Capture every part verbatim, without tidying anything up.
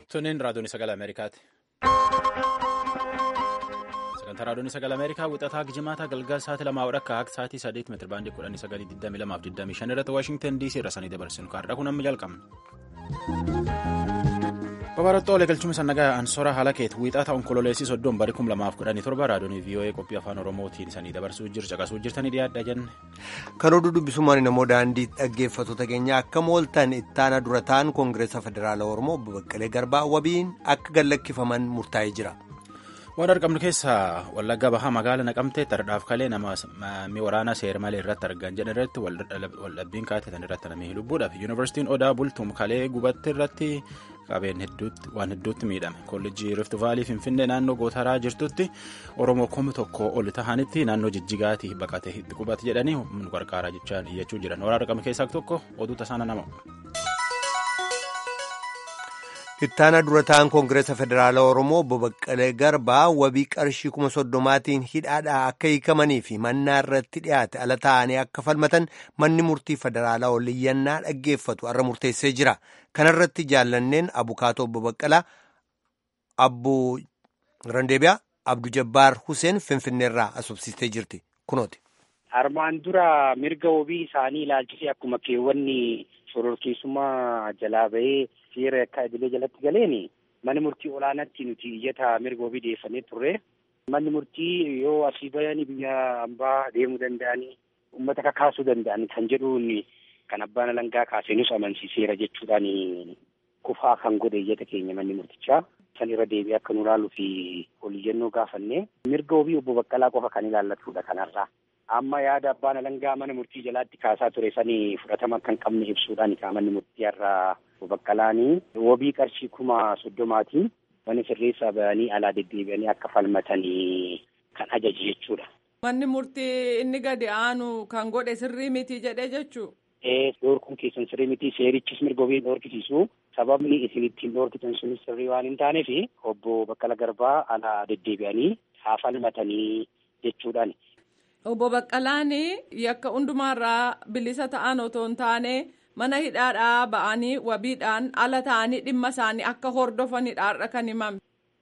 Tuniin raadiyoon sagalee Ameerikaati. Sagantaa raadiyoon sagalee Ameerikaa wixataa jimaata galgala sa'aatii lamaa akka akka sa'aatii saddeet meetira baandii kudhanii sagalii digdamii lamaaf digdamii shan irratti Waashingtan D C irra sanii dabarsinu kaardha kun amma jalqabna. Babarattuu olee galchuun sannagaa Ansoora Halakeet wixata onkololeessii soddon barii kum lamaaf kudhanii torba raadiyoon V O A qophii afaan Oromootiin sanii dabarsuu jiru caqasuu jirtanii dhiyaadha jenne. Kan oduu dubbisumaan namoo daandii dhaggeeffattoota keenya akka mooltan ittaana dura ta'an Koongireesa Federaalaa Oromoo Obbo Baqqalee Garbaa wabiin akka gallakkifaman murtaa'ee jira. Waan argamnu keessaa Wallagga Bahaa magaala Naqamtee tardhaaf kalee nama waraana seera malee irratti argan jedhan irratti waldhabbiin kaatetan irratti namni lubbuudhaaf yuunivarsiitiin Odaa bultuun kalee gubatti irratti qabeen hedduutti waan hedduutti miidhame kolleejjii Rift Vaalii Finfinnee naannoo Gootaraa jirtutti Oromoo kuma tokko ol ta'anitti naannoo Jijjigaatii baqatee itti qubate jedhanii nu qarqaaraa jechaan iyyachuu jiran waan argamu keessaa tokko oduu tasaana nama. Ittaana dura ta'an Koongireesa Federaalaa Oromoo Obbo Baqqalee Garbaa wabii qarshii kuma soddomaatiin hidhaadhaa akka hiikamanii fi mannaa irratti dhiyaate ala ta'anii akka falmatan manni murtii federaalaa oliyyannaa dhaggeeffatu har'a murteessee jira. Kanarratti jaallanneen abukaatoo Obbo Baqqalaa Abbu Randeebiyaa Abdu Jabbaar Huseen Finfinneerraa asobsiistee jirti. Kunooti. Armaan dura mirga wabii isaanii ilaalchisee akkuma keewwanni shororkeessummaa jalaa bahee seera akka idilee jalatti galeeni manni murtii olaanaatti nuti iyyata mirga wabii dhiyeeffannee turre. Manni murtii yoo asii bayanii biyya ambaa deemuu danda'anii uummata kakaasuu danda'an kan jedhuun kan abbaan alangaa kaaseenus amansiiseera jechuudhaan kufaa kan godhe iyyata keenya manni murtichaa san irra deebi'ee akka nu ilaaluu fi oliyyannoo gaafannee mirga wabii Obbo Baqqalaa qofa kan ilaallatudha kanarraa. Amma yaada abbaan alangaa mana murtii jalaatti kaasaa ture sanii fudhatama kan qabne ibsuudhaan manni murtii irraa Obbo Baqqalaanii wabii qarshii kuma soddomaatiin mana sirreessaa bahanii alaa deddeebi'anii akka falmatanii kan ajaje jechuudha. Manni murtii inni gadi aanu kan godhe sirrii miti jedhee jechuu? Ee dhoorkuun keessan sirrii miti seerichis mirga wabii dhoorkisiisu sababni isin ittiin dhoorkitan sunis sirrii waan hin taaneef Obbo Baqqala Garbaa alaa deddeebi'anii haa falmatanii jechuudhaan. Obbo Baqqalaan yakka hundumaarraa bilisa ta'an otoo hin taane mana hidhaadhaa ba'anii wabiidhaan ala ta'anii dhimma isaanii akka hordofanidha kan himame.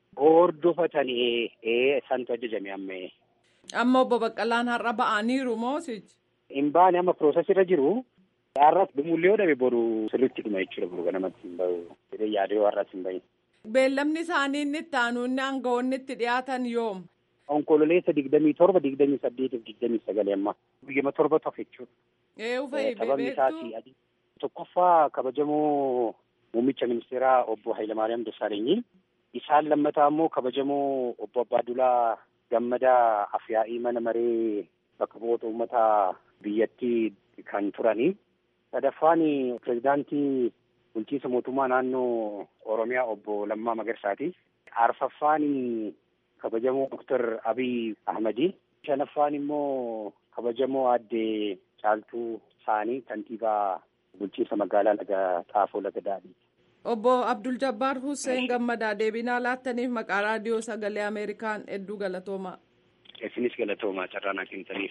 Hordofatanii ee santu ajajame amma. Amma Obbo Baqqalaan har'a ba'aniiru moosichi. Hin baane amma piroosesirra jiru. Har'as dhumullee yoo dhabe boru sirriitti dhuma jechuudha boru ganamatti hin bahu. Jedhee yaadee har'as hin bahin. Beellamni isaanii inni itti aanu inni aangawoonni itti dhiyaatan yoom? Onkololeessa digdamii torba digdamii saddeetiif digdamii sagal amma guyyama torba tof jechuudha. Ee ufayii beektu. Tokkoffaa kabajamoo muummicha ministeeraa Obbo Hayilamaariyaam Dassaalenyi. Isaan lammataa immoo kabajamoo Obbo Abbaadulaa Gammadaa Afyaa'ii mana maree bakka bu'oota uummataa biyyattii kan turani. Sadaffaan pirezidaantii bulchiinsa mootummaa naannoo Oromiyaa Obbo Lammaa Magarsaati. Arfaffaan kabajamoo Doktar Abiy Ahmadi. Shanaffaan immoo kabajamoo aadde Caaltuu Saanii kantiibaa bulchiinsa magaalaa laga Xaafoo laga Daadhii. Obbo Abdul Jabbaar Hussein Gammadaa deebinaa laattaniif maqaa raadiyoo sagalee Ameerikaan hedduu galatoomaa. Isinis galatoomaa carraa naa kennitaniif.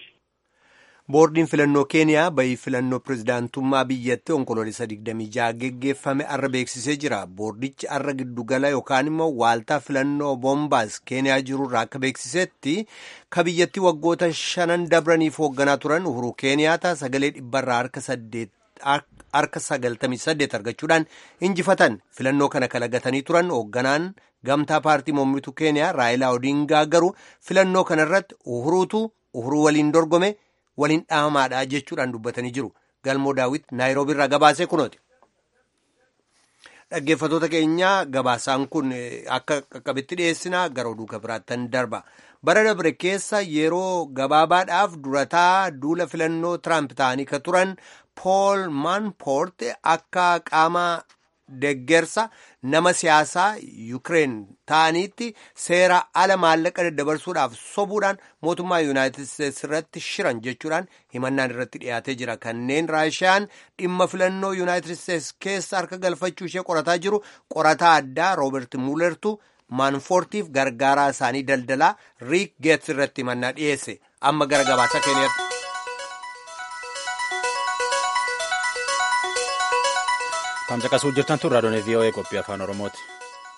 Boordiin filannoo Keeniyaa bayii filannoo pirezidaantummaa biyyatti onkoloolessa digdamii jaha geggeeffame arra beeksisee jira. Boordichi arra giddugala yookaan immoo waaltaa filannoo Boombaas Keeniyaa jirurraa akka beeksisetti ka biyyatti waggoota shanan dabraniif hoogganaa turan Uhuru Keeniyaata sagalee dhibbarraa harka saddeet harka sagaltamii saddeet argachuudhaan injifatan. Filannoo kana kalagatanii turan hoogganaan gamtaa paartii mormituu Keeniyaa Raayilaa Odingaa garuu filannoo kanarratti Uhuruutu Uhuruu waliin dorgome. Waliin dhaamaadha jechuudhaan dubbatanii jiru. Galmoo Daawit Naayiroobii irraa gabaasee kunooti. Dhaggeeffattoota keenya gabaasaan kun akka qaqqabitti dhiyeessinaa gara oduu biraattan darba. Bara dabre keessa yeroo gabaabaadhaaf durataa duula filannoo Tiraamp ta'anii kan turan Pool Manafort akka qaama deggersa nama siyaasaa Yukireen ta'aniitti seera ala maallaqa daddabarsuudhaaf sobuudhaan mootummaa Yuunaayitid Isteets irratti shiran jechuudhaan himannaan irratti dhiyaatee jira. Kanneen Raashiyaan dhimma filannoo Yuunaayitid Isteets keessa harka galfachuu ishee qorataa jiru qorataa addaa Roobert Muulertu Manafortiif gargaaraa isaanii daldalaa Riik Geets irratti himannaa dhiyeesse. Amma gara gabaasa keenyatti. Tamsaqasuu jirtan tun raadiyoo V O A qophii afaan Oromooti.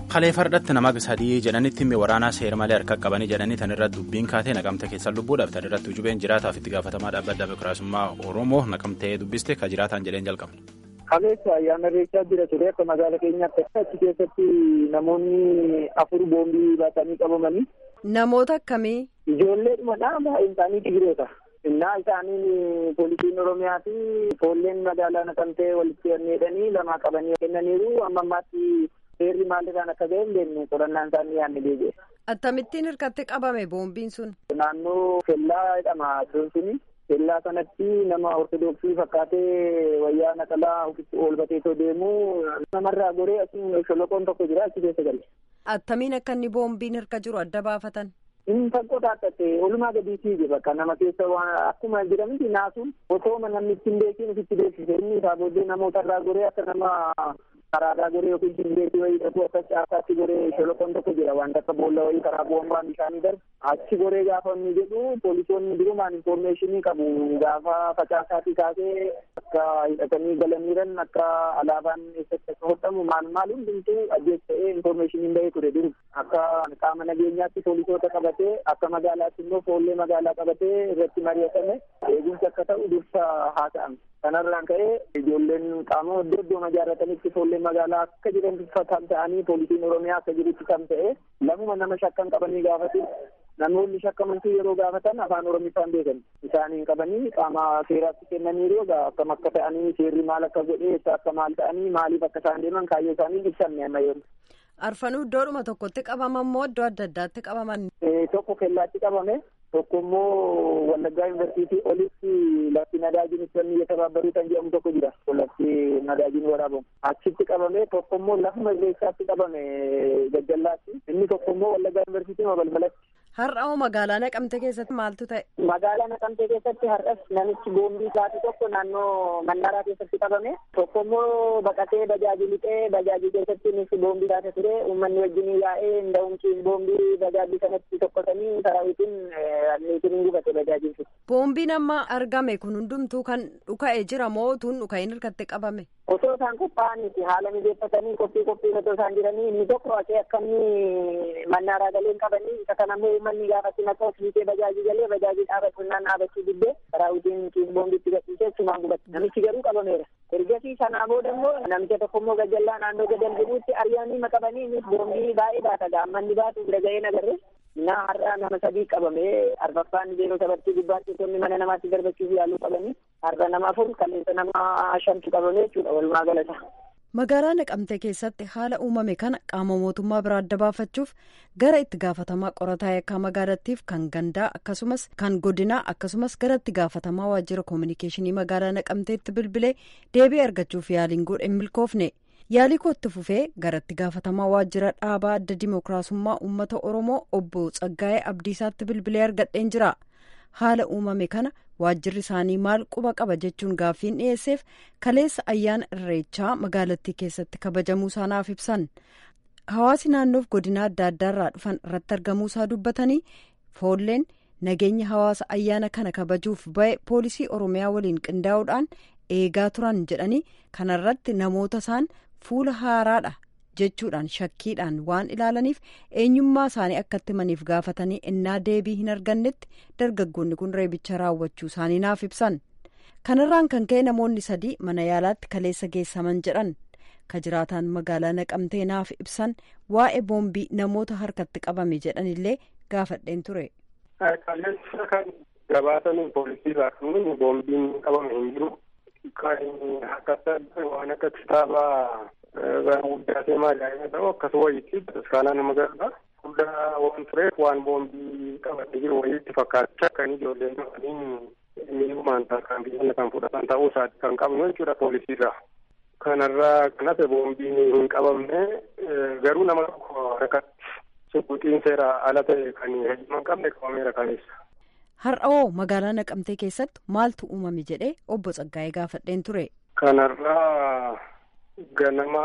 Kalee fardatti nama sadii jedhanitti mi waraanaa seera malee harka qabanii jedhanii tan irratti dubbiin kaatee naqamte keessa lubbuudhaaf tan irratti ujubeen jiraataaf itti gaafatamaa dhaabbata Dimookiraasummaa Oromoo naqamtee dubbiste ka jiraataan jedheen jalqabne. Kaleessa ayyaana irreechaa jira ture akka magaala keenyaatti achi keessatti namoonni afur boombii baatanii qabamanii. Namoota akkamii? Ijoolleedhumadha baay'een isaanii Tigiroota. Innaa isaaniin poolisiin Oromiyaa fi ijoolleen magaalaa naqamtee walitti hidhanii lama qabanii kennaniiru amma ammaatti seerri maalirraan akka ga'e hin beeknu qorannaan isaanii yaadne deebi'e. Akkamittiin hirkatti qabame boombiin sun? Naannoo kellaa jedhama iddoon suni. Kellaa sanatti nama ortodoksii fakkaatee wayyaa naqalaa ofitti oolbateetoo deemu namarraa goree asiin sholoqoon tokko jira achi keessa galle. Attamiin akka inni boombiin hirka jiru adda baafatan? Inni fakkoo taattate olumaa gadii fiige bakka nama keessa waan akkuma jedhamti naasuun otoo namni ittiin beekiin ofitti beeksise inni isaa booddee namootarraa goree akka nama karaadhaa goree yookiin dindeetii wayii dhaquu akka caasaatti goree sholoqoon tokko jira waan akka boolla wayii karaa boombaan bishaanii darbu achi goree gaafa inni jedhu poolisoonni durumaan infoormeeshinii qabu gaafa facaasaatii kaasee akka hidhatanii galaniiran akka alaabaan eessatti akka hodhamu maal maal hundumtuu ajjeessa'ee infoormeeshiniin bahee ture duru akka qaama nageenyaatti poolisoota qabatee akka magaalaatti immoo foollee magaalaa qabatee irratti mari'atame eegumsi akka ta'u dursa haasa'ame. Kanarraan ka'ee ijoolleen qaama iddoo iddoo ijaarratanitti foollee magaalaa akka jiran kan ta'anii poolisiin Oromiyaa akka jirutti kan ta'e lamuma nama shakkan qabanii gaafatu namoonni shakkaman yeroo gaafatan afaan Oromiffaan beekan isaaniin qabanii qaama seeraatti kennaniiru akkam akka ta'anii seerri maal akka godhee akka maal ta'anii maaliif akka isaan deeman kaayyoo isaanii ibsanne amma yeroo. Arfanuu iddoodhuma tokkotti qabaman moo iddoo adda addaatti qabaman? Tokko kellaatti qabame. Tokko immoo Wallaggaa Yuunivarsiitii olitti lafti nadaajiin ibsanni yettabaabaruu kan jedhamu tokko jira. Lafti nadaajiin waraabamu. Achitti qabame tokko immoo lafuma irreechaatti qabame Gajjallaatti. Inni tokko immoo Wallaggaa Yuunivarsiitii balbalatti. Har'a hoo magaalaa Naqamtee keessatti maaltu ta'e? Magaalaa Naqamtee keessatti har'as namichi boombii baatu tokko naannoo Mannaraa keessatti qabame. Tokko immoo baqatee bajaajii lixee bajaajii keessatti innis boombii baate ture. Uummanni wajjin yaa'ee hunda'umtiin boombii bajaajii sanatti tokkotanii saraawitiin niitiin gubate bajaajiin sun. Boombiin amma argame kun hundumtuu kan dhuka'ee jira moo tuun dhuka'een hirkatti qabame? Otoo isaan qophaa'aniiti haala mijeeffatanii qophii qophii otoo isaan jiranii inni tokko haqee akkamii Mannaaraa galeen qabanii isa kanammoo uummanni gaafatti naqaa fiitee bajaajii galee bajaajii dhaabatunnaan dhaabachuu diddee raawwitiin boombiitti gadhiisee sumaan gubate namichi garuu qabameera. Ergasii sanaa booda immoo namicha tokko immoo gajjallaa naannoo gadal jiruutti ariyaanii maqabanii innis boombii baay'ee baata gaammanni baatu bira ga'ee nagarre naa har'aa nama sadii qabamee arfaffaan yeroo sabartii gubbaatti tonni mana namaatti darbachuuf yaaluu qabanii har'a nama afur kaleessa nama shantu qabamee jechuudha walumaa galata. Magaalaa Naqamtee keessatti haala uumame kana qaama mootummaa biraa adda baafachuuf gara itti gaafatamaa qorataa yakkaa magaalattiif kan gandaa akkasumas kan godinaa akkasumas gara itti gaafatamaa waajjira koominikeeshinii magaalaa Naqamteetti bilbilee deebii argachuuf yaaliin godhe hin milkoofne. Yaalii kootti fufee gara itti gaafatamaa waajjira dhaabaa adda Dimookiraasummaa Uummata Oromoo obbo Tsaggaayee Abdiisaatti bilbilee argadheen jira. Haala uumame kana waajjirri isaanii maal quba qaba jechuun gaaffiin dhiyeesseef kaleessa ayyaana irreechaa magaalattii keessatti kabajamuu isaa naaf ibsan. Hawaasi naannoof godina adda addaarraa dhufan irratti argamuu isaa dubbatanii foolleen nageenya hawaasa ayyaana kana kabajuuf ba'e poolisii Oromiyaa waliin qindaa'uudhaan eegaa turan jedhanii kanarratti namoota isaan fuula haaraadha jechuudhaan shakkiidhaan waan ilaalaniif eenyummaa isaanii akkatti maniif gaafatanii innaa deebii hin argannetti dargaggoonni kun reebicha raawwachuu isaanii naaf ibsan. Kanarraan kan ka'e namoonni sadii mana yaalaatti kaleessa geessaman jedhan ka jiraataan magaalaa Naqamtee naaf ibsan waa'ee boombii namoota harkatti qabame jedhanillee gaafadheen ture. Kaleessa kan gabaatan poolisii irraa boombiin qabame hin jiru. Kan akkasa waan akka kitaabaa guddaatee maadaa'ima ta'u akkasuma wayiitti bataskaanaa nama gargaara. Guddaa waan tureef waan boombii qabatee jiru wayiitti fakkaachaa kan ijoolleen qabaniin miidhumaan kan biyya kan fudhatan ta'uu isaati kan qabnu jechuudha poolisiirraa. Kanarraa kan hafe boombiin hin qabamne garuu nama tokko harkatti suuqiin seera ala ta'e kan heeyyama hin qabne qabameera kaleessa. Har'oo magaalaa Naqamtee keessatti maaltu uumame jedhee obbo Tsaggaayee gaafadheen ture. Kanarraa ganama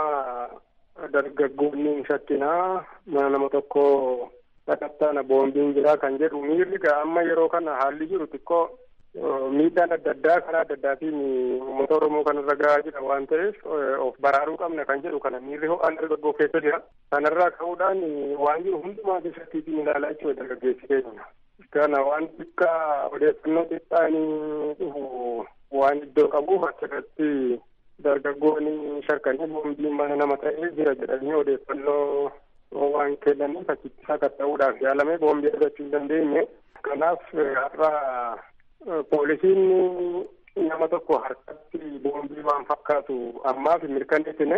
dargaggoonni shakkinaa mana nama tokko sakattaana boombiin jiraa kan jedhu miirri amma yeroo kana haalli jiru xiqqoo miidhaan adda addaa karaa adda addaatiin uummata Oromoo kanarra gahaa jira waan ta'eef of baraaruu qabna kan jedhu kana miirri ho'aan dargaggoo keessa jira. Kanarraa ka'uudhaan waan jiru hundumaa keessattiin ilaalaa jechuudha dargaggeessi keenya. Kana waan xiqqaa odeeffannoo xiqqaanii dhufu waan iddoo qabuuf achirratti dargaggoonni shakkanii boombiin mana nama ta'ee jira jedhanii odeeffannoo waan kennaniif achitti sakatta'uudhaaf yaalamee boombii argachuu hin dandeenye. Kanaaf har'a poolisiin nama tokko harkatti boombii waan fakkaatu ammaaf mirkaneessine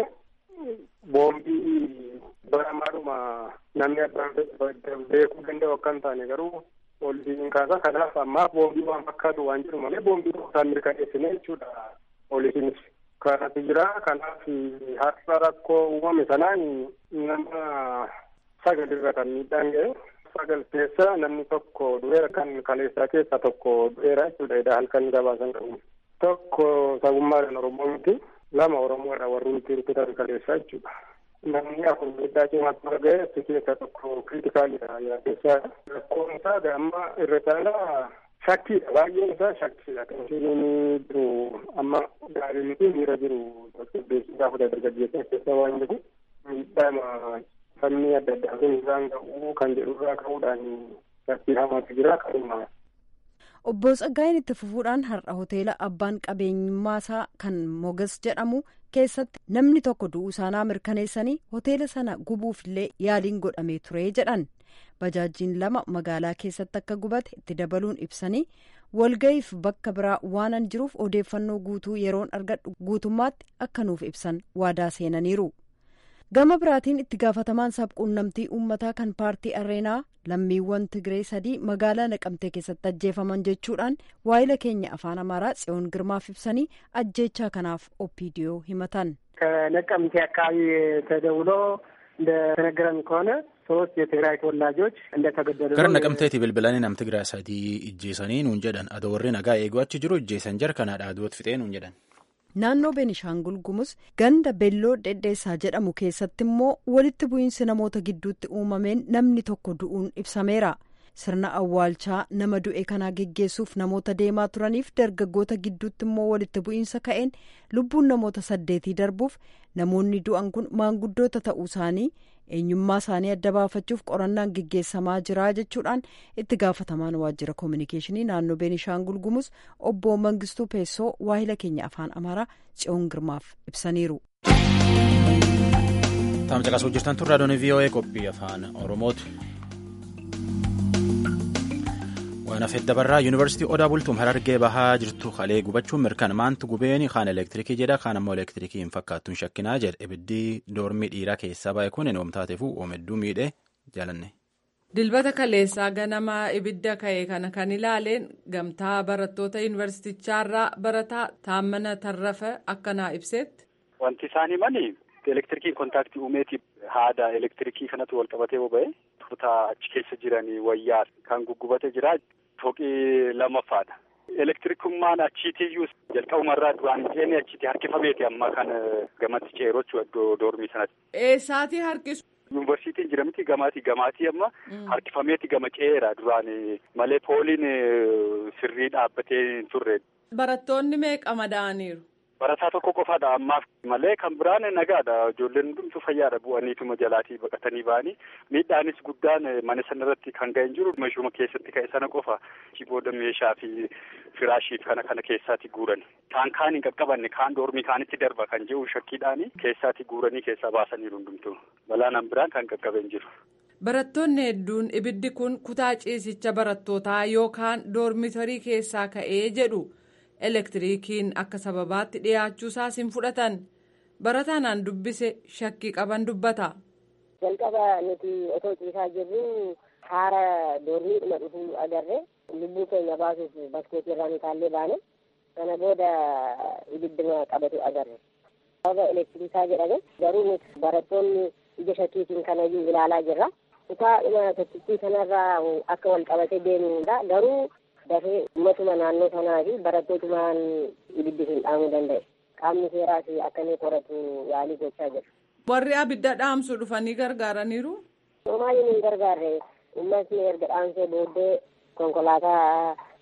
boombii baramaadhuma namni abbaan beekuu danda'u akka hin taane garuu poolisiin kaasa. Kanaaf ammaaf boombii waan fakkaatu waan jiru malee boombii isaan mirkaneessine jechuudha poolisiinis. Kanatu jira. Kanaaf har'a rakkoo uumame sanaan nama sagalirra kan miidhaan ga'e. Sagal keessa namni tokko du'eera kan kaleessaa keessaa tokko du'eera jechuudha. Edaa halkan gabaasan qabu. Tokko sabummaadhaan Oromoo miti. Lama Oromoodha warri nuti rukutan kaleessaa jechuudha. Namni afur miidhaa cimaatti argee achi keessaa tokko kriitikaalidha yaadessaa. Rakkoon isaa amma irra caalaa shakkiidha. Baay'een isaa shakkiidha. Kan isheen jiru amma gaarii miti miira jiru beeksisa gaafa dargaggeessa keessa waan jiru miidhaa sabni adda addaa kun isaan ga'uu kan jedhurraa ka'uudhaan shakkii hamaatu jira kanuma. Obbo Tsaggaayeen itti fufuudhaan har'a hoteela abbaan qabeenyummaasaa kan Mogas jedhamu keessatti namni tokko du'uu isaanii mirkaneessanii hoteela sana gubuufillee yaaliin godhamee ture jedhan. Bajaajjiin lama magaalaa keessatti akka gubate itti dabaluun ibsanii walga'iif bakka biraa waanan jiruuf odeeffannoo guutuu yeroon argadhu guutummaatti akka nuuf ibsan waadaa seenaniiru. Gama biraatiin itti gaafatamaan sabquunnamtii uummataa kan paartii Areenaa lammiiwwan Tigree sadii magaalaa Naqamtee keessatti ajjeefaman jechuudhaan waayila keenya afaan Amaaraa Tsiyoon Girmaaf ibsanii ajjeechaa kanaaf ኦፒዲዮ himatan. ከነቀምቴ አካባቢ ተደውሎ እንደተነገረን ከሆነ ሶስት የትግራይ ተወላጆች እንደተገደሉ gara naqamteeti bilbilanii nam Tigiraa sadii ijjeesanii nuun jedhan adoo warri nagaa eeguu achi jiru ijjeesan jarkanaadha aduutti fixee nuun jedhan. Naannoo Beenishaangul Gumuz ganda Belloo Dhedheessaa jedhamu keessatti immoo walitti bu'iinsi namoota gidduutti uumameen namni tokko du'uun ibsameera. Sirna awwaalchaa nama du'e kanaa geggeessuuf namoota deemaa turaniif dargaggoota gidduutti immoo walitti bu'iinsa ka'een lubbuun namoota saddeetii darbuuf namoonni du'an kun maanguddoota ta'uu isaanii eenyummaa isaanii adda baafachuuf qorannaan geggeessamaa jira jechuudhaan itti gaafatamaan waajjira koominikeeshinii naannoo Beenishaangul Gumuz obbo Mangistuu Peessoo waahila keenya afaan Amaaraa Tsiyoon Girmaaf ibsaniiru. Taam caqasuu jirtan turraa doonii V O A qophii afaan Oromooti. Waan hafee dabarraa yuunivarsiitii Odaa Bultuum Harargee bahaa jirtu halee gubachuun mirkan maantu gubeeni kaan elektirikii jedha kaan ammoo elektirikii hin fakkaattuun shakkinaa jedha ibiddi doormii dhiiraa keessaa baay'ee kun hin oomtaateefu oomedduu miidhee jaalanne. Dilbata kaleessaa ganama ibidda ka'e kana kan ilaaleen gamtaa barattoota yuunivarsiitichaarraa barataa Taammana Tarrafa akkanaa ibsetti. Wanti isaan himanii elektirikiin kontaaktii uumeetiif haada elektirikii kanatu wal qabatee boba'e kutaa achi keessa jiranii wayyaa kan guggubate jira. Fooqii lammaffaadha. Elektirikummaan achiitiyyuu jalqabumarraa duraan hin ceene achiitti harkifameeti amma kan gamatti ceerochu iddoo doormii sanatti. Eessaatii harkisu? Yuunivarsiitiin jira miti gamaatii gamaatii amma harkifameeti gama ceera duraan malee pooliin sirrii dhaabbatee hin turre. Barattoonni meeqa madaa'aniiru? Barataa tokko qofaadha ammaaf malee kan biraan nagaadha. Ijoolleen hundumtuu fayyaadha bu'aniituma jalaatii baqatanii ba'anii miidhaanis guddaan mana sana irratti kan ga'e hin jiru. Meeshuma keessatti ka'e sana qofa booda meeshaa fi firaashii kana kana keessaatti guurani. Kaan kaan hin qaqqabanne kaan doormii kaanitti darba kan jedhu shakkiidhaani keessaatti guuranii keessaa baasaniiru hundumtuu. Balaan biraan kan qaqqabe hin jiru. Barattoonni hedduun ibiddi kun kutaa ciisicha barattootaa yookaan doormitarii keessaa ka'ee jedhu. Elektirikiin akka sababaatti dhiyaachuusaas hin fudhatan barataan dubbise shakkii qaban dubbata. Jalqaba nuti otoo ciisaa jirru haara doormiidhuma dhufuu agarre lubbuu keenya baasuuf baskeetii irraa nu taallee baane sana booda ibidduma qabatu agarre. Sababa elektirikaa jedhame garuu nuti barattoonni ija shakkiitiin kanayyuu ilaalaa jirra. Kutaa dhuma tokkittii kanarraa akka wal qabatee deemudha garuu. Dafee uummatuma naannoo sanaa fi barattootumaan ibiddi hin dhaamuu danda'e. Qaamni seeraas akka inni qoratu yaalii gochaa jira. Warri abidda dhaamsu dhufanii gargaaraniiru? Homaa hin gargaarre uummatni erga dhaamsee booddee konkolaataa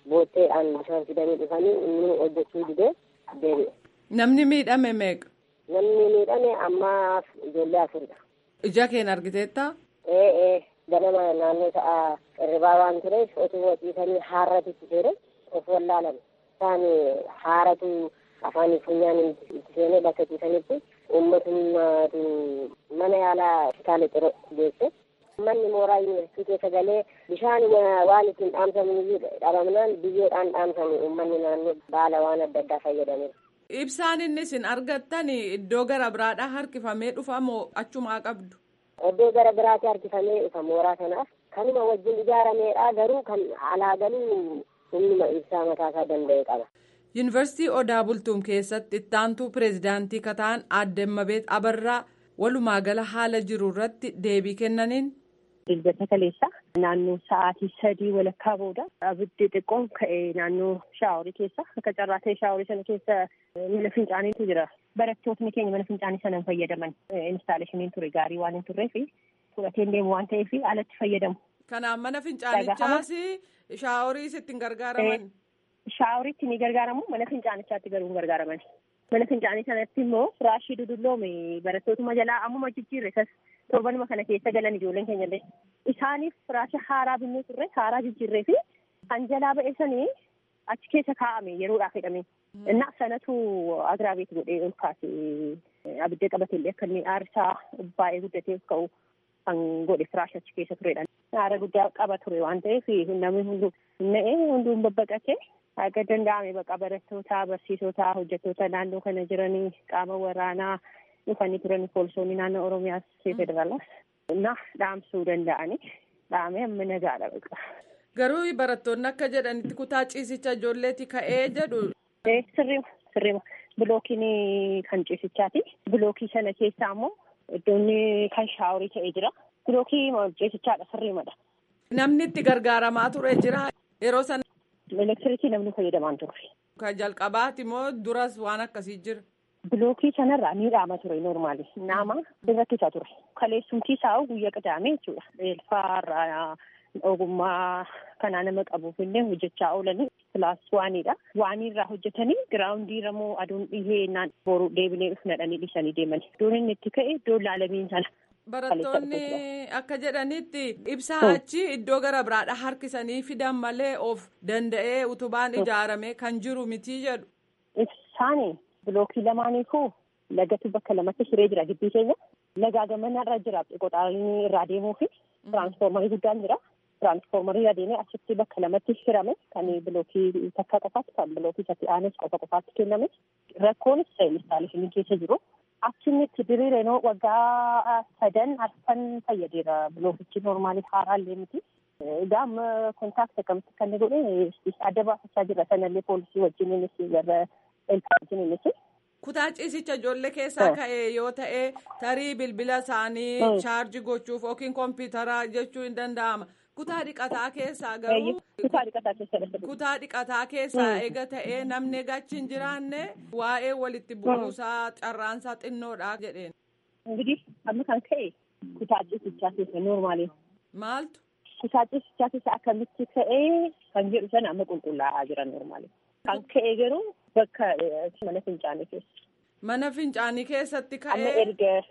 bootteedhaan bishaan fidanii dhufanii inni hojjechuu didee deebi'e. Namni miidhame meeqa? Namni miidhame ammaaf ijoollee afuridha. Ija keen argiteettaa? Ee ee ganama naannoo sa'a irribaa waan tureef osoo ciisanii haarratti itti seene of wallaalan. Isaan haaratu afaan funyaan itti seenee bakka ciisanitti uummatummaatu mana yaalaa hospitaala xiroo geesse. Manni mooraa yuunivarsiitii keessa galee bishaan waan ittiin dhaamsamu dhabamnaan biyyoodhaan dhaamsamu uummanni naannoo baala waan adda addaa fayyadameera. Ibsaan inni isin argattan iddoo gara biraadhaa harkifamee dhufa moo achumaa qabdu? Iddoo gara biraatti harkifamee dhufa mooraa kanaaf kanuma wajjin ijaarameedha garuu kan alaa galuu humnuma ibsaa mataasaa danda'e qaba. Yuunivarsiitii Odaa Bultuum keessatti ittaantuu pireezidaantii kataan Aadde Immabeet Abarraa walumaa gala haala jiru irratti deebii kennaniin. Dilbata kaleessa naannoo sa'aatii sadii walakkaa booda abiddi xiqqoon ka'ee naannoo shaaworii keessa akka carraa ta'e shaaworii sana keessa mana fincaaniitu jira. Barattootni keenya mana fincaanii sana hin fayyadaman. Instaaleeshiniin ture gaarii waan hin turreef fudhateen deemu waan ta'eef alatti fayyadamu. Kanaaf mana fincaanichaas shaaworiis ittiin gargaaraman. Shaaworiitti ni gargaaramu mana fincaanichaatti garuu hin gargaaraman. Mana fincaanii sanatti immoo firaashii dudulloome barattootuma jalaa ammuma jijjiirre sas torbanuma kana keessa galan ijoolleen keenya illee isaaniif firaasha haaraa binnee turre haaraa jijjiirree fi kan jalaa ba'e sanii achi keessa kaa'ame yeroodhaaf jedhame. Innaa sanatu agraabeet godhee ol kaase abidda qabate illee akka inni aarsaa baay'ee guddatee ka'u kan godhe firaasha achi keessa turedha. Aara guddaa qaba ture waan ta'eef namni hunduu na'ee hunduun babbaqatee akka danda'ame baqa barattoota barsiisota hojjettoota naannoo kana jiranii qaama waraanaa dhufanii turanii poolisoonni naannoo Oromiyaas federaalaas na dhaamsuu danda'anii dhaamee amma nagaadha baqa. Garuu barattoonni akka jedhanitti kutaa ciisicha ijoolleeti ka'ee jedhu. Sirriima sirriima bilookiin kan ciisichaati. Bilookii sana keessaa immoo iddoon kan shaaworii ta'ee jira. Bilookii ciisichaadha sirriimadha. Namni itti gargaaramaa ture jira yeroo sana. Elektiriikii namni fayyadamaan turre. Kan jalqabaati moo duras waan akkasii jira? Bilookii sanarraa ni dhaama ture normaali. Nama irrattisaa ture. Kaleessumtii isaa guyyaa qadaamee jechuudha. Eelfaarraa ogummaa kanaa nama qabuuf illee hojjechaa oolanii kilaas waaniidha. Waaniirraa hojjetanii giraawundiirra moo aduun dhihee naan boru deebinee dhufnadhanii dhiisanii deemanii. Iddoon inni itti ka'e iddoo laalamiin sana. Barattoonni akka jedhanitti ibsaa achi iddoo gara biraadha harkisanii fidan malee of danda'ee utubaan ijaarame kan jiru miti jedhu. Ibsaanii bilookii lamaaniifuu lagatu bakka lamatti hiree jira gidduu keenya. Lagaa gamanarra jira qoxaanii irraa deemuu fi tiraansfoormarii guddaan jira. Tiraansfoormarii irra deemee achitti bakka lamatti hirame kan bilookii takka qofaatti kan bilookii satti aanes qofa qofaatti kenname. Rakkoonis instaaleeshinii keessa jiru. Achinitti diriireenoo waggaa sadan arfan fayyadeera bilookichi normaalii haaraallee miti. Egaa amma kontaakti akkamitti kan inni godhe adda baafachaa jira sanallee poolisii wajjin innis warra elfaa wajjin innis. Kutaa ciisicha ijoollee keessaa ka'e yoo ta'e tarii bilbila isaanii chaarjii gochuuf yookiin kompiitara jechuu hin danda'ama. Kutaa dhiqataa keessaa garuu kutaa dhiqataa keessaa kutaa dhiqataa keessaa eega ta'ee namni gachi hin jiraanne waa'ee walitti bu'uusaa carraansaa xinnoodha jedheen. Ingidiህ amma kan ka'e kutaa ciisichaa keessa normaali. Maaltu? Kutaa ciisichaa keessa akkamitti ka'ee kan jedhu sana amma qulqullaa'aa jira normaali. Kan ka'e garuu bakka mana fincaanii keessa. Mana fincaanii keessatti ka'ee. Amma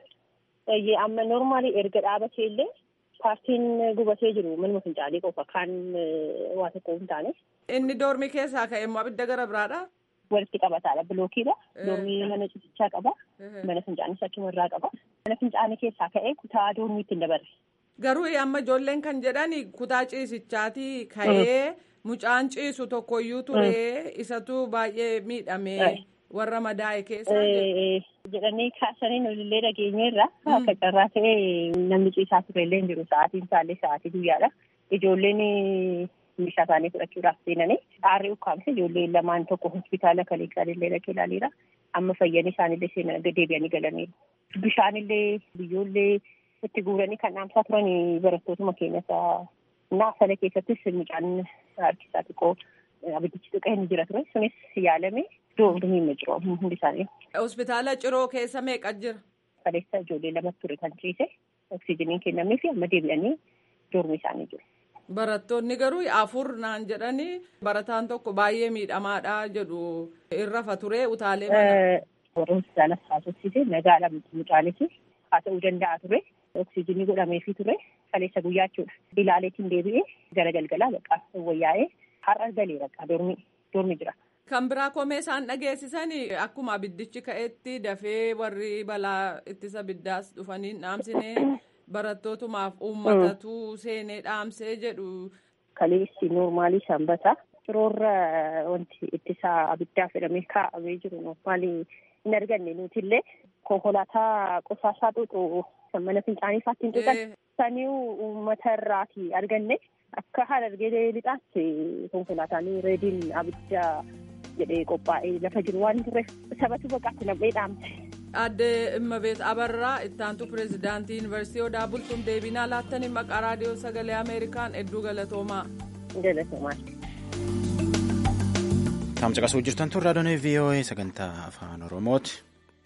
erga amma normaali erga dhaabatee illee. Paartiin gubatee jiru manuma fincaanii qofa kan waa tokko hin taane. Inni doormii keessaa ka'e immoo abidda gara biraadha. Walitti qabataadha bilookiidha. Doormii mana ciisichaa qaba. Mana fincaanii achuma irraa qaba. Mana fincaanii keessaa ka'ee kutaa doormiitti hin dabarre. Garuu amma ijoolleen kan jedhani kutaa ciisichaati ka'ee mucaan ciisu tokkoyyuu ture isatu baay'ee miidhame. Warra madaa'e keessa jedhanii kaasanii nulillee dhageenyeerra akka carraa ta'e namni ciisaa turellee hin jiru sa'aatiin isaallee sa'aatii guyyaadha. Ijoolleen meeshaa isaanii fudhachuudhaaf seenanii aarri ukkaamse ijoolleen lamaan tokko hospitaala kaleessaallee dhaqee ilaaleera. Amma fayyanii isaanillee seenaa deebi'anii galaniiru. Bishaanillee biyyoollee itti guuranii kan dhaamsaa turan barattootuma keenyas naasana keessattis mucaan harkisaa xiqqoo abiddichi xiqqoo hin jira ture sunis yaalame. Doomni hin jiru hundi isaanii. Hospitaala Ciroo keessa meeqa jira? Kaleessa ijoollee lama ture kan ciise oksijiiniin kennamee fi amma deebi'anii doormi isaanii jiru. Barattoonni garuu afur naan jedhanii barataan tokko baay'ee miidhamaadha jedhu irra fature utaalee mana. Warra hospitaala haasofsiise nagaadha mucaanis haa ta'uu danda'a ture. Oksijiinii godhameefii ture kaleessa guyyaa jechuudha. Ilaaleetiin deebi'ee gara galgalaa baqqaa wayyaa'ee har'a galee baqqaa dormi dormi jira. Kan biraa komee isaan dhageessisanii akkuma abiddichi ka'etti dafee warri balaa ittisa abiddaas dhufanii dhaamsinee barattootumaaf uummatatu seenee dhaamsee jedhu. Kaleessi noormaalii sanbata firoorra wanti ittisa abiddaa fedhamee kaa'amee jiru noormaalii hin arganne nuti illee konkolaataa qosaasaa xuuxu mana fincaanii fa'aatiin xuuxan sanii uummata irraati arganne akka Harargee lixaatti konkolaataan reediin abidda jedhee qophaa'ee lafa jiru waan turreef sabatu baqaatti nam'ee dhaamte. Aadde Immabeet Abarraa ittaantu pireezidaantii Yuunivarsiitii Odaa Bultuum deebinaa laattanii maqaa raadiyoo sagalee Ameerikaan hedduu galatoomaa. Galatoomaa. Tamcaqasuu jirtan tun raadiyoo V O A sagantaa afaan Oromooti.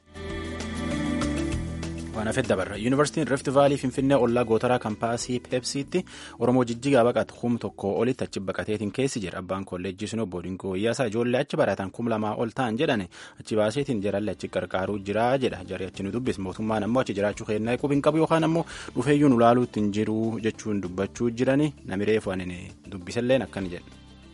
Waan hafee dabarra Yuunivarsiitiin Rift Vaalii Finfinnee ollaa gootaraa kampaasii Peepsiitti Oromoo jijjigaa baqatu kum tokko olitti achi baqateetiin keessi jira. Abbaan kolleejjii sun obbo Dinkoo Iyyaasaa ijoollee achi baratan kum lamaa ol ta'an jedhani achi baaseetiin jarallee achi qarqaaruu jira jedha. Jarri achi nu dubbis mootummaan ammoo achi jiraachuu keenya qubiin qabu yookaan ammoo dhufeeyyuu nu laaluutti hin jiru jechuun dubbachuu jirani nami reefu ani dubbisalleen akkani jedha.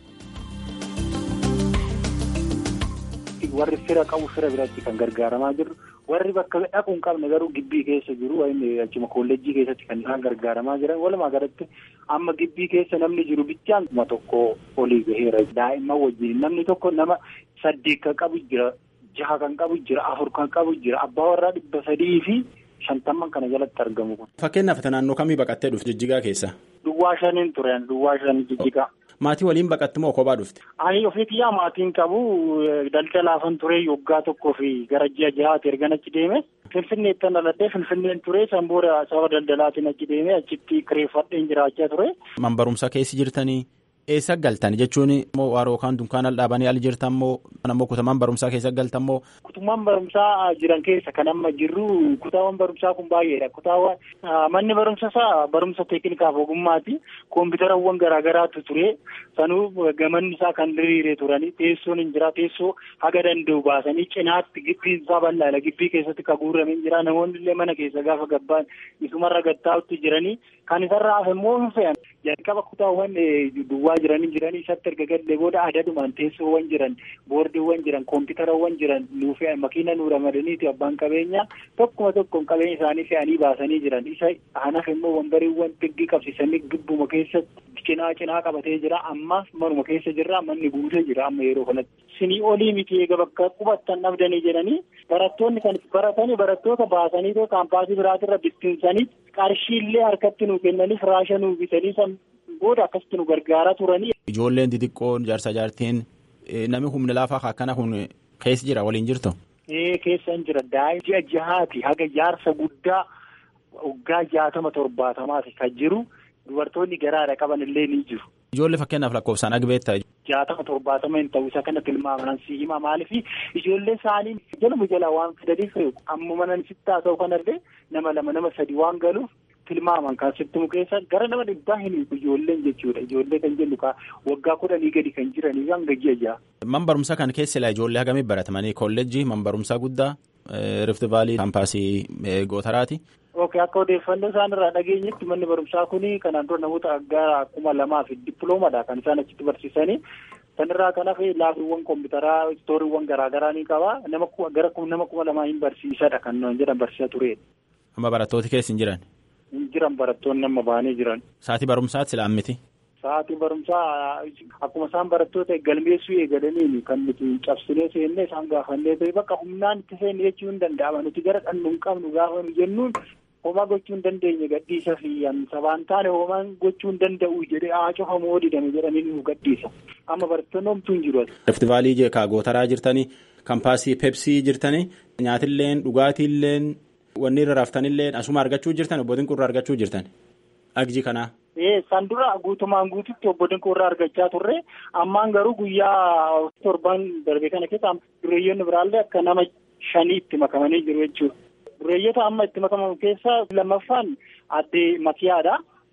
Warri fira qabu fira biratti kan gargaaramaa jiru warri bakka dhaquu hin qabne garuu gibbii keessa jiru achuma kolleejjii keessatti kan isaan gargaaramaa jiran walumaa galatti amma gibbii keessa namni jiru bichaan kuma tokko olii gaheera daa'imman wajjin namni tokko nama saddeet kan qabu jira jaha kan qabu jira afur kan qabu jira abbaa warraa dhibba sadii fi shantamman kana jalatti argamu kun. Fakkeenyaaf naannoo kamii baqattee dhufte Jijjigaa keessa? Duwwaa shaniin turan duwwaa shanii Jijjigaa. Maatii waliin baqatti moo kophaa dhufte? Ani ofiitii yaa maatiin qabu daldalaafan ture yoggaa tokkoo fi gara ji'a jahaati ergan achi deeme. Finfinneetti dhaladhee Finfinneen ture san booda saba daldalaatiin achi deeme achitti kireeffadheen jiraachaa ture. Man barumsa keessi jirtanii eessa galtan jechuun immoo waaroo yookaan dunkaana dhaabanii al jirtan moo ammoo kutamaan barumsaa keessa galtan moo? Kutumaan barumsaa jiran keessa kan amma jirru kutaawwan barumsaa kun baay'eedha. Kutaawwan manni barumsa isaa barumsa teeknikaaf ogummaati. Kompiitarawwan garaagaraatu ture. Sanuu gamanni isaa kan diriiree turani. Teessoon hin jira. Teessoo haga danda'u baasanii cinaatti gibbiin isaa bal'aadha. Gibbii keessatti kan guuramee jira. Namoonni illee mana keessa gaafa gabbaan isumarra gattaa'utti jiranii. Kan isarraa hafe immoo hin fe'an. Jalqaba kutaawwan duwwaa jiranii jiranii isatti erga galee booda adadumaan teessoowwan jiran boordiiwwan jiran kompiitarawwan jiran nuu fe'an makiina nuu ramadaniiti abbaan qabeenyaa tokkuma tokkoon qabeenya isaanii fe'anii baasanii jiran isa hanaaf immoo wambariiwwan xiqqii qabsiisanii gibbuma keessatti cinaa cinaa qabatee jira ammaas manuma keessa jirra manni guutee jira amma yeroo kanatti sinii olii miti eega bakka qubattan dhabdanii jedhanii barattoonni kan baratanii barattoota baasanii too kaampaasii biraatirra bittinsanii qarshiillee harkatti nuu kennanii firaasha nuu bitanii san booda akkasitti nu gargaaraa turanii. Ijoolleen xixiqqoon jaarsa jaartiin namni humna laafaa akkana kun keessa jira waliin jirtu. Ee keessa hin jira daa'ima ji'a jahaati haga jaarsa guddaa waggaa jaatama torbaatamaati kan jiru dubartoonni garaadha qaban illee ni jiru. Ijoollee fakkeenyaaf lakkoofsaan agbeetta. Jaatama torbaatama hin ta'u isa kana tilmaamanan si hima maaliifi ijoollee isaanii jaluma jala waan fidaniif amma mana sittaa ta'u kanallee nama lama nama sadi waan galuuf. Tilmaaman kan sittumu keessa gara nama dhibbaa hin ijoolleen jechuudha. Ijoollee kan jennu kaa waggaa kudhanii gadi kan jiranii hanga ji'a ja'a. Man barumsaa kan keessa ilaa ijoollee hagamii baratamanii kolleejjii man barumsaa guddaa Rift Vaalii kaampaasii Gootaraati. Ok akka odeeffannoo isaan irraa dhageenyetti manni barumsaa kuni kanaan dura namoota gara kuma lamaa fi dippiloomadha kan isaan achitti barsiisanii. Sanirraa kan hafe laafiiwwan kompiitaraa istooriiwwan garaagaraa ni qaba. Nama gara nama kuma lamaa hin barsiisadha kan jedhan barsiisaa ture. Amma barattooti keessa hin jiran. Jiran barattoonni amma ba'anii jiran. Sa'aatii barumsaatti silaa miti. Sa'aatii barumsaa akkuma isaan barattoota galmeessuu eegalanii kan nuti cabsinee seennee isaan gaafannee ta'e bakka humnaan itti seenne jechuu hin danda'ama nuti gara dhannu hin qabnu gaafa nu jennuun homaa gochuu hin dandeenye gadhiisa fi sabaan taane homaan gochuu hin danda'u jedhee aacofa moo didame jedhanii nu gadhiisa. Amma barattoonni homtuu hin jiru. Rift Vaalii Gootaraa jirtanii kampaasii Peepsii jirtanii nyaatilleen dhugaatiilleen. Wanni irra raftanillee asuma argachuu jirtan obbo Dinquu irraa argachuu jirtan agji kanaa. Ee san dura guutumaan guututti obbo Dinquu irraa argachaa turre ammaan garuu guyyaa torban darbe kana keessa dureeyyoonni biraallee akka nama shanii itti makamanii jiru jechuudha. Dureeyyoota amma itti makaman keessa lammaffaan addee Makiyaadha.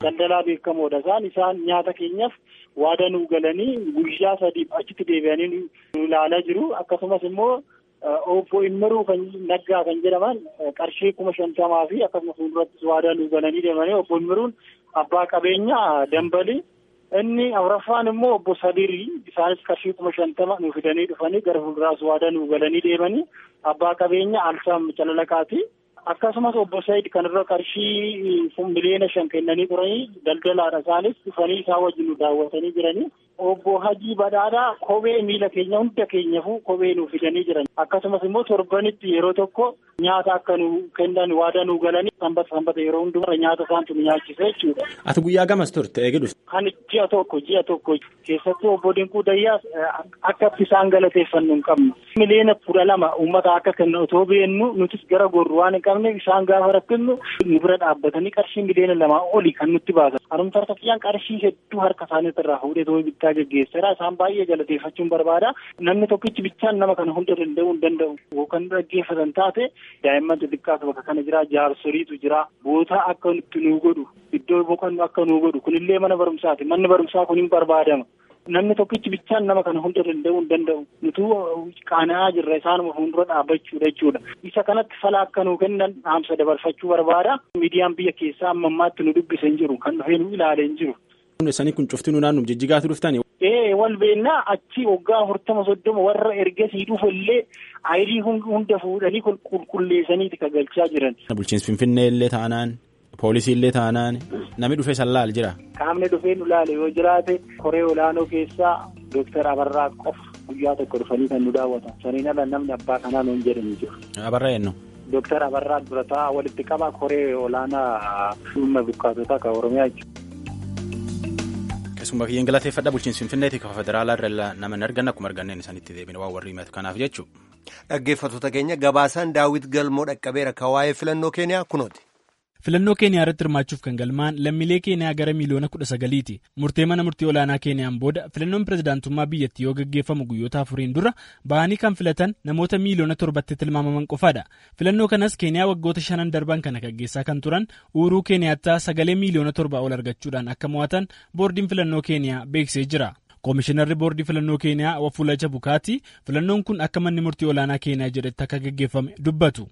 daldalaa beekamoodha. Isaan isaan nyaata keenyaaf waada nuu galanii guyyaa sadiif achitti deebi'anii nu ilaalaa jiru. Akkasumas immoo obbo Immiruu kan Naggaa kan jedhaman qarshii kuma shantamaa fi akkasumas fuulduratti waada nuu galanii deemanii obbo Immiruun abbaa qabeenyaa Dambalii. Inni afuraffaan immoo obbo Sadirii isaanis qarshii kuma shantama nu fidanii dhufanii gara fuulduraas waada nu galanii deemanii abbaa qabeenya Alsaam Calalaqaati. Akkasumas obbo Said kanarra qarshii miliyoona shan kennanii turanii daldalaadha. Isaanis dhufanii isaa wajjin nu daawwatanii jiranii. Obbo Hajii Badhaadhaa kophee miila keenya hunda keenyaafuu kophee nu fidanii jiran. Akkasumas immoo torbanitti yeroo tokko nyaata akka nu kennan waada nu galanii sanbata sanbata yeroo hundumaa nyaata isaantu nu nyaachisa jechuudha. Ati guyyaa gamas turte eegidhu? Kan ji'a tokko ji'a tokko keessattuu obbo Dinquu Dayyaas akka isaan galateeffannu hin qabnu. Miliyoona kudha lama uummata akka kennu otoo beennu nutis gara gorru waan hin qabneef isaan gaafa rakkinnu nu bira dhaabbatanii qarshii miliyoona lamaa oli kan nutti baasan. Harumsa harkafiyyaan qarshii hedduu harka isaaniitti irraa fuudhee too bittaa geggeesseera. Isaan baay'ee galateeffachuun barbaada. Namni tokkichi bichaan nama kana hunda danda'uu hin danda'u. Yookaan dhaggeeffatan taate daa'imman xixiqqaatu bakka kana jira, jaarsoliitu jira, bootaa akka nutti nuu godhu, iddoo boqonnu akka nuu godhu, kunillee mana barumsaati. Manni barumsaa kun hin barbaadama. Namni tokkichi bichaan nama kana hunda danda'uu hin danda'u. Nutuu qaana'aa jirra isaanuma fuuldura dhaabbachuudha jechuudha. Isa kanatti fala akka nuu kennan dhaamsa dabarfachuu barbaada. Miidiyaan biyya keessaa amma ammaatti nu dubbise hin jiru. Kan dhufee nu ilaalee hin jiru. Sanii kun cufti nu naannoo jijjigaatu dhuftani. Ee wal beennaa achi waggaa afurtama soddoma warra ergasii dhufu illee ayidii hunda fuudhanii qulqulleessaniiti kan galchaa jiran. Bulchiinsi Finfinnee illee taanaan poolisii illee taanaan namni dhufee sallaal jira. Qaamni dhufee nu ilaale yoo jiraate koree olaanoo keessaa Dooktar Abarraa qofa guyyaa tokko dhufanii kan nu daawwatan. Saniin ala namni abbaa kanaa nuun jedhanii jiru. Abarraa eenyu? Dooktar Abarraa durataa walitti qabaa koree olaanaa dhimma bukkaatotaa kan Oromiyaa jechuudha. Keessumaa kiyyeen galateeffadha bulchiinsi Finfinneeti kafa federaalaa irra nama hin arganne akkuma arganneen isaanitti deebine waan warri himatu kanaaf jechuudha. Dhaggeeffattoota keenya gabaasaan Daawit Galmoo dhaqqabeera kan waa'ee filannoo Keeniyaa kunooti. Filannoo Keeniyaa irratti hirmaachuuf kan galmaan lammiilee Keeniyaa gara miliyoona kudha sagaliiti. Murtee mana murtii olaanaa Keeniyaan booda filannoon pirezidaantummaa biyyattii yoo gaggeeffamu guyyoota afuriin dura bahanii kan filatan namoota miliyoona torbatti tilmaamaman qofaadha. Filannoo kanas Keeniyaa waggoota shanan darban kana gaggeessaa kan turan Uuruu Keeniyaattaa sagalee miliyoona torba ol argachuudhaan akka mo'atan boordiin filannoo Keeniyaa beeksisee jira. Koomishinarri boordii filannoo Keeniyaa Wafula Chebukati filannoon kun akka manni murtii olaanaa Keeniyaa jedhetti akka gaggeeffame dubbatu.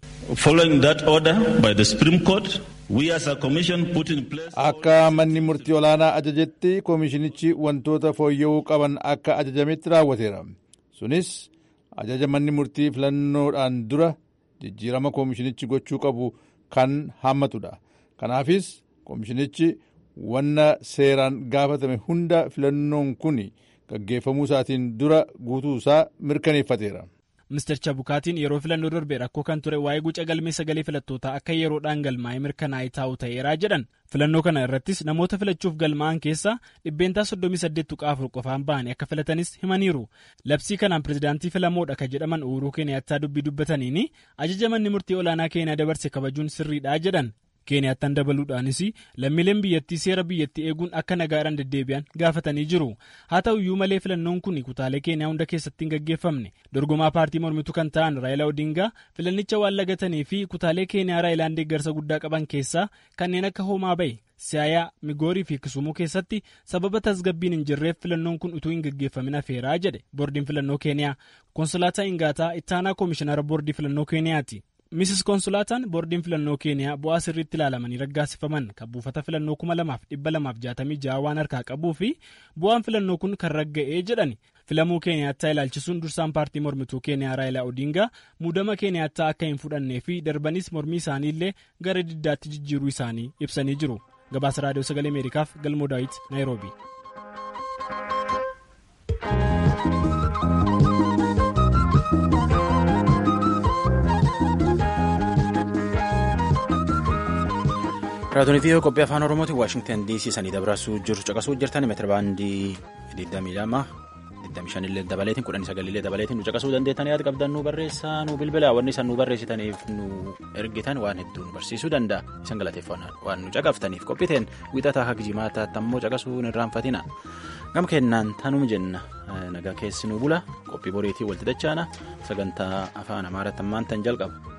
Akka manni murtii olaanaa ajajetti koomishinichi wantoota fooyya'uu qaban akka ajajametti raawwateera. Sunis ajaja manni murtii filannoodhaan dura jijjiirama koomishinichi gochuu qabu kan hammatudha. Kanaafis koomishinichi wanna seeraan gaafatame hunda filannoon kun gaggeeffamuu isaatiin dura guutuu isaa mirkaneeffateera. Mister Chabukaatiin yeroo filannoo darbee rakkoo kan ture waa'ee guca galmee sagalee filattootaa akka yeroodhaan galmaa'ee mirkanaa'ee taa'u ta'eeraa jedhan. Filannoo kana irrattis namoota filachuuf galmaa'an keessaa dhibbeentaa soddomii saddeet tuqaa afur qofaan ba'anii akka filatanis himaniiru. Labsii kanaan pirezidaantii filamoodha kan jedhaman Uuruu Keeniyaattaa dubbii dubbataniini ajaja manni murtii olaanaa Keeniyaa dabarse kabajuun sirriidhaa jedhan. Keeniyaattaan dabaluudhaanis lammiileen biyyattii seera biyyattii eeguun akka nagaadhaan deddeebi'an gaafatanii jiru. Haa ta'uyyuu malee filannoon kun kutaalee Keeniyaa hunda keessatti hin gaggeeffamne. Dorgomaa paartii mormituu kan ta'an Raayilaa Odingaa filannicha waan lagatanii fi kutaalee Keeniyaa Raayilaan deeggarsa guddaa qaban keessaa kanneen akka Hoomaa Bayi, Siyaayaa, Migoorii fi Kisumuu keessatti sababa tasgabbiin hin jirreef filannoon kun utuu hin gaggeeffamin hafeeraa jedhe boordiin filannoo Keeniyaa. Konsolaataa Ingaataa ittaanaa koomishinara boordii filannoo Keeniyaati. Misis Konsolaataan boordiin filannoo Keeniyaa bu'aa sirriitti ilaalamanii raggaasifaman kan buufata filannoo kuma lamaaf dhibba lamaaf jaatamii ja'a waan harkaa qabuu fi bu'aan filannoo kun kan ragga'ee jedhani. Filamuu Keeniyaattaa ilaalchisuun dursaan paartii mormituu Keeniyaa Raayilaa Odingaa muudama Keeniyaattaa akka hin fudhannee fi darbanis mormii isaanii illee gara diddaatti jijjiiruu isaanii ibsanii jiru. Gabaasa Raadiyoo Sagalee Ameerikaaf Galmoo Daawit, Naayiroobii. Raadiyoo fi qophii afaan Oromootiin Waashingtan D C sanii dabarsuu jiru caqasuu jirtan meetira baandii digdamii lama digdamii shan illee dabaleetiin kudhanii sagal illee dabaleetiin nu caqasuu dandeettan yaada qabdan nu barreessaa nu bilbila wanni isaan nu barreessitaniif nu ergitan waan hedduu nu barsiisuu danda'a isan galateeffannaan waan nu caqaftaniif qophiiteen wixataa haga jimaataatti ammoo caqasuu hin irraanfatina gam kennaan tanuma jenna nagaa keessi nu bula qophii boriitii walti dachaana sagantaa afaan Amaaraatti ammaan tan jalqaba.